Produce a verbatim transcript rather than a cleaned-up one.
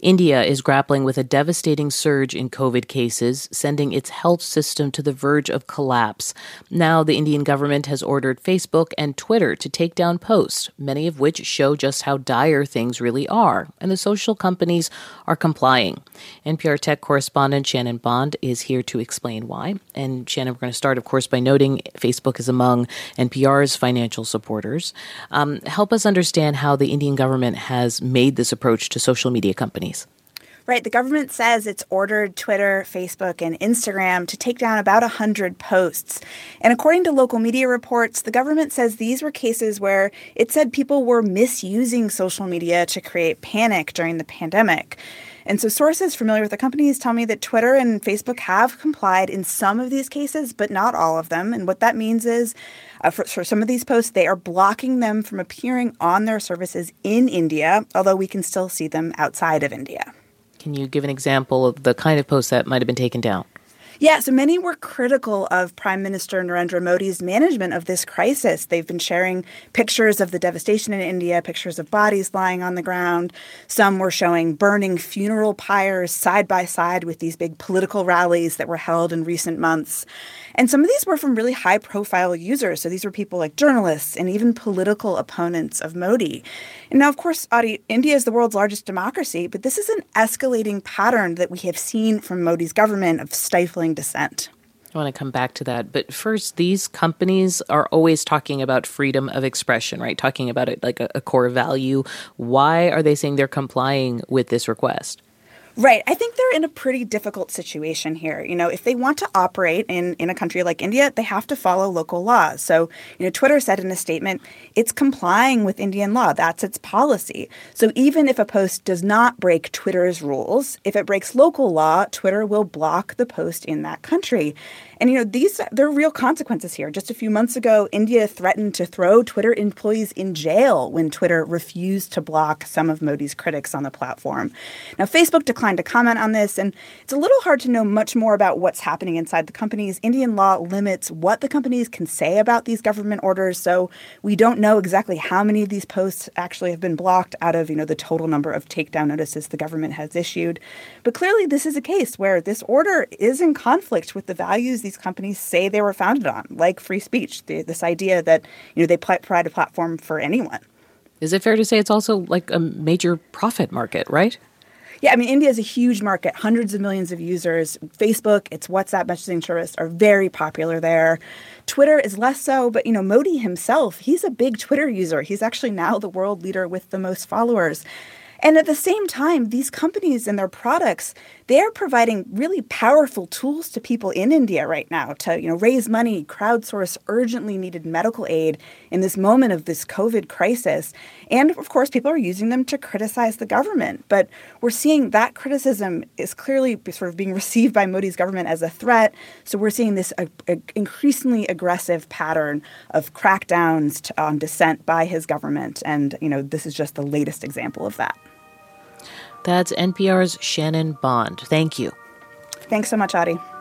India is grappling with a devastating surge in COVID cases, sending its health system to the verge of collapse. Now, the Indian government has ordered Facebook and Twitter to take down posts, many of which show just how dire things really are, and the social companies are complying. N P R tech correspondent Shannon Bond is here to explain why. And Shannon, we're going to start, of course, by noting Facebook is among N P R's financial supporters. Um, help us understand how the Indian government has made this approach to social media companies. Right. The government says it's ordered Twitter, Facebook, and Instagram to take down about one hundred posts. And according to local media reports, the government says these were cases where it said people were misusing social media to create panic during the pandemic. And so sources familiar with the companies tell me that Twitter and Facebook have complied in some of these cases, but not all of them. And what that means is uh, for, for some of these posts, they are blocking them from appearing on their services in India, although we can still see them outside of India. Can you give an example of the kind of posts that might have been taken down? Yeah, so many were critical of Prime Minister Narendra Modi's management of this crisis. They've been sharing pictures of the devastation in India, pictures of bodies lying on the ground. Some were showing burning funeral pyres side by side with these big political rallies that were held in recent months. And some of these were from really high-profile users. So these were people like journalists and even political opponents of Modi. And now, of course, Adi, India is the world's largest democracy, but this is an escalating pattern that we have seen from Modi's government of stifling dissent. I want to come back to that. But first, these companies are always talking about freedom of expression, right? Talking about it like a, a core value. Why are they saying they're complying with this request? Right. I think they're in a pretty difficult situation here. You know, if they want to operate in, in a country like India, they have to follow local laws. So, you know, Twitter said in a statement, it's complying with Indian law. That's its policy. So even if a post does not break Twitter's rules, if it breaks local law, Twitter will block the post in that country. And, you know, these there are real consequences here. Just a few months ago, India threatened to throw Twitter employees in jail when Twitter refused to block some of Modi's critics on the platform. Now, Facebook declined to comment on this, and it's a little hard to know much more about what's happening inside the companies. Indian law limits what the companies can say about these government orders, so we don't know exactly how many of these posts actually have been blocked out of, you know, the total number of takedown notices the government has issued. But clearly, this is a case where this order is in conflict with the values these companies say they were founded on, like free speech, the, this idea that, you know, they pl- provide a platform for anyone. Is it fair to say it's also like a major profit market, right? Yeah, I mean, India is a huge market, hundreds of millions of users. Facebook, its WhatsApp messaging service are very popular there. Twitter is less so, but, you know, Modi himself, he's a big Twitter user. He's actually now the world leader with the most followers. And at the same time, these companies and their products, they're providing really powerful tools to people in India right now to, you know, raise money, crowdsource urgently needed medical aid in this moment of this COVID crisis. And, of course, people are using them to criticize the government. But we're seeing that criticism is clearly sort of being received by Modi's government as a threat. So we're seeing this uh, uh, increasingly aggressive pattern of crackdowns to, on dissent by his government. And, you know, this is just the latest example of that. That's N P R's Shannon Bond. Thank you. Thanks so much, Adi.